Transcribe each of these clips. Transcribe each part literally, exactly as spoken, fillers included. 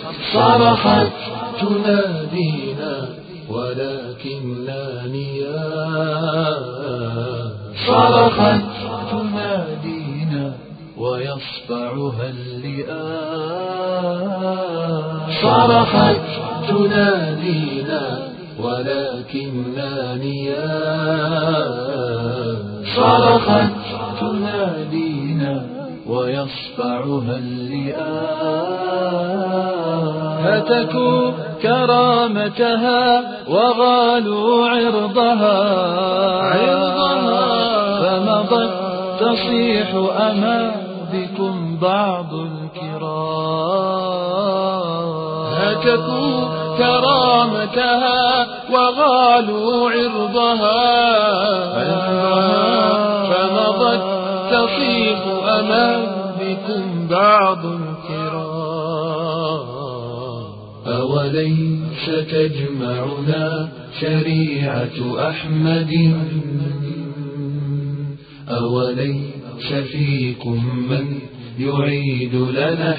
صرخت تنادينا ولكننا نيام، صرخت تنادينا ويصفعها اللئام، صرخت تنادينا ولكننا نيام، صرخت تنادينا ويصفعها اللئام. هتكوا كرامتها وغالوا عرضها، فمضت تصيح أما بكم بعض الكرام. هتكوا كرامتها وغالوا عرضها، فمضت تصيح أما بكم بعض الكرام. أوليس تجمعنا شريعة أحمد، أوليس فيكم من يعيد لنا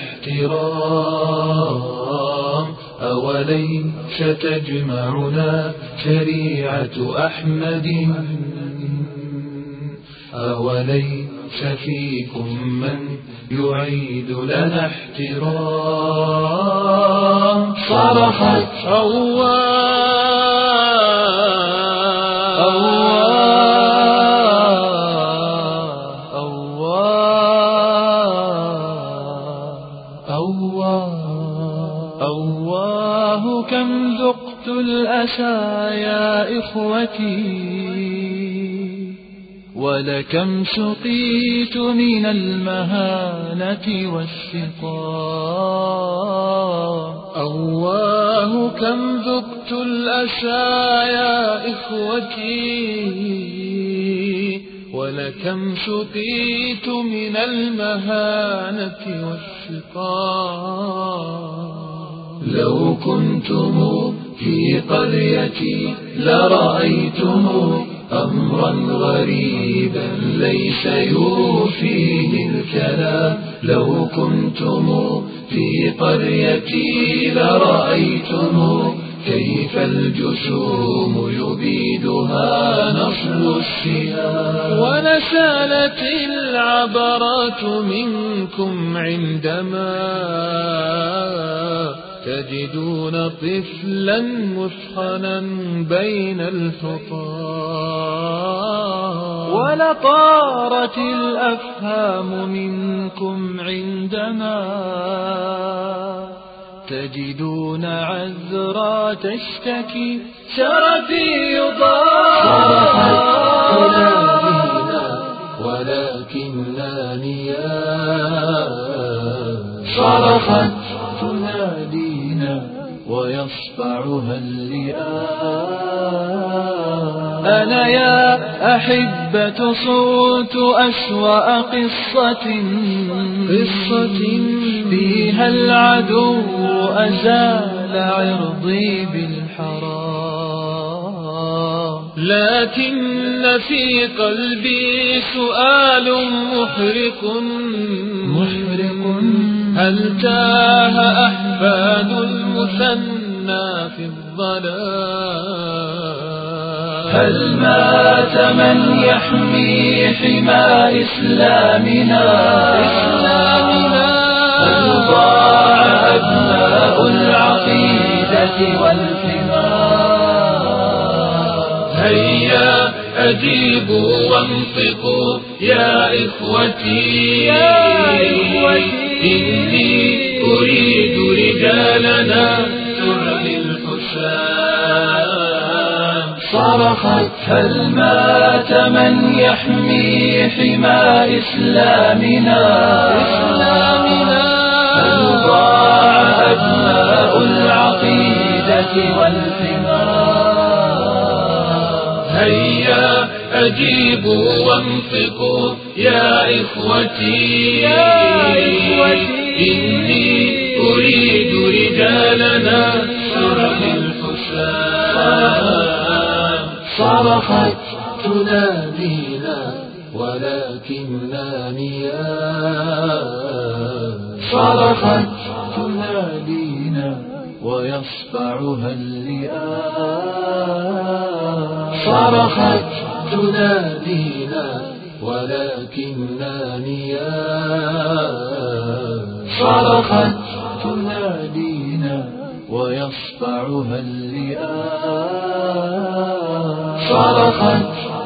احترام، أوليس تجمعنا شريعة أحمد، أوليس فيكم من يعيد لنا احترام. صرخت أواه أواه أواه أواه كم ذقت الأسى يا إخوتي، ولكم سقيت من المهانة والسقام. أواه كم ذقت الأسى يا إخوتي، ولكم سقيت من المهانة والسقام. لو كنتم في قريتي لرأيتم أمرا غريبا ليس يوفيه الكلام. لو كنتم في قريتي لرأيتم كيف الجسوم يبيدها نصب السهام. ونسالت العبرات منكم عندما تجدون طفلا مثخنا بين الحطام. ولطارت الأفهام منكم عندما تجدون عذرا تشتكي شرفي يضام. صرخت تنادينا ولكننا نيام، صرخت تنادينا ويصفعها اللئام. أنا يا أحبة صوت أسوأ قصة، قصة فيها العدو أزال عرضي بالحرام. لكن في قلبي سؤال محرق محرق، هل تاه أحفاد المثنى في الظلام؟ هل مات من يحمي حمى إسلامنا؟ هل ضاع أبناء العقيدة والحمى؟ هيا أجيبوا وانطقوا يا إخوتي، يا إخوتي إني أريد رجالنا تعلي الحسام. صرخت هل مات من يحمي حمى إسلامنا؟ هل ضاع أبناء العقيدة والحمى؟ هيا أجيبوا وانطقوا يا إخوتي، يا إخوتي إني أريد رجالنا تعلي الحسام. صرخت تنادينا ولكننا نيام، صرخت تنادينا تنادينا ويصفعها اللئام. صرخت تنادينا ولكننا نيام. صرخت تنادينا ويصفعها اللئام. صرخت